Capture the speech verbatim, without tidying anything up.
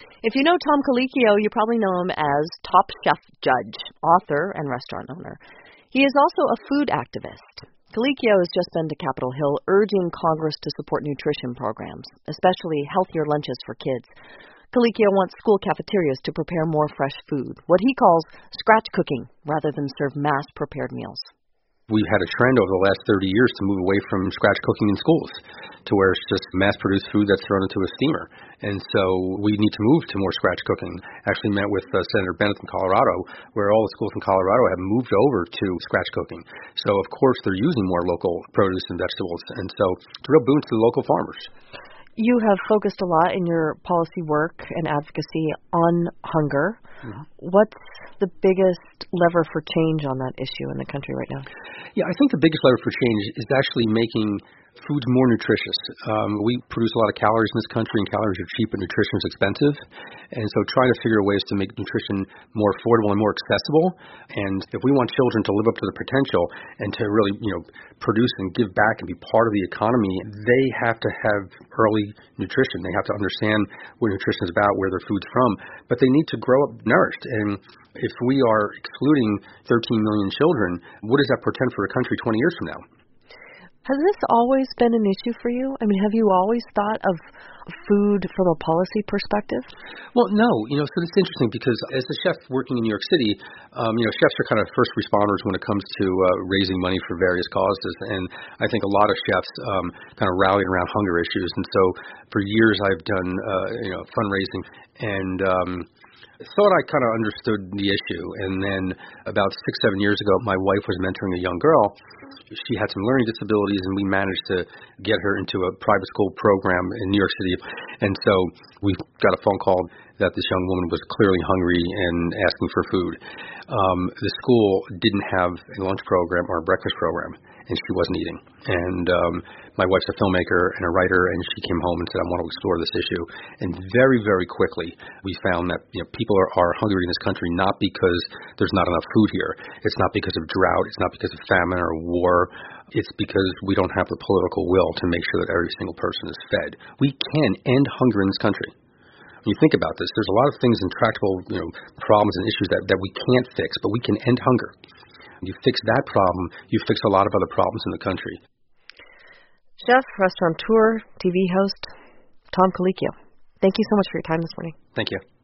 If you know Tom Colicchio, you probably know him as Top Chef judge, author, and restaurant owner. He is also a food activist. Colicchio has just been to Capitol Hill urging Congress to support nutrition programs, especially healthier lunches for kids. Colicchio wants school cafeterias to prepare more fresh food, what he calls scratch cooking, rather than serve mass-prepared meals. We've had a trend over the last thirty years to move away from scratch cooking in schools to where it's just mass-produced food that's thrown into a steamer. And so we need to move to more scratch cooking. Actually met with uh, Senator Bennet in Colorado, where all the schools in Colorado have moved over to scratch cooking. So, of course, they're using more local produce and vegetables. And so it's a real boon to the local farmers. You have focused a lot in your policy work and advocacy on hunger. Mm-hmm. What's the biggest lever for change on that issue in the country right now? Yeah, I think the biggest lever for change is actually making foods more nutritious. Um, we produce a lot of calories in this country, and calories are cheap, and nutrition is expensive. And so trying to figure ways to make nutrition more affordable and more accessible. And if we want children to live up to their potential and to really, you know, produce and give back and be part of the economy, they have to have early nutrition. They have to understand what nutrition is about, where their food's from. But they need to grow up nourished. And if we are excluding thirteen million children, what does that portend for a country twenty years from now? Has this always been an issue for you? I mean, have you always thought of food from a policy perspective? Well, no. You know, so it's interesting because as a chef working in New York City, um, you know, chefs are kind of first responders when it comes to uh, raising money for various causes. And I think a lot of chefs um, kind of rallied around hunger issues. And so for years I've done, uh, you know, fundraising and um thought I kind of understood the issue. And then about six, seven years ago, my wife was mentoring a young girl. She had some learning disabilities, and we managed to get her into a private school program in New York City. And so we got a phone call that this young woman was clearly hungry and asking for food. Um, the school didn't have a lunch program or a breakfast program, and she wasn't eating. And um, my wife's a filmmaker and a writer, and she came home and said, I want to explore this issue. And very, very quickly, we found that, you know, people are, are hungry in this country not because there's not enough food here. It's not because of drought. It's not because of famine or war. It's because we don't have the political will to make sure that every single person is fed. We can end hunger in this country. When you think about this, there's a lot of things, intractable, you know, problems and issues that, that we can't fix, but we can end hunger. You fix that problem, you fix a lot of other problems in the country. Chef, restaurateur, T V host, Tom Colicchio, thank you so much for your time this morning. Thank you.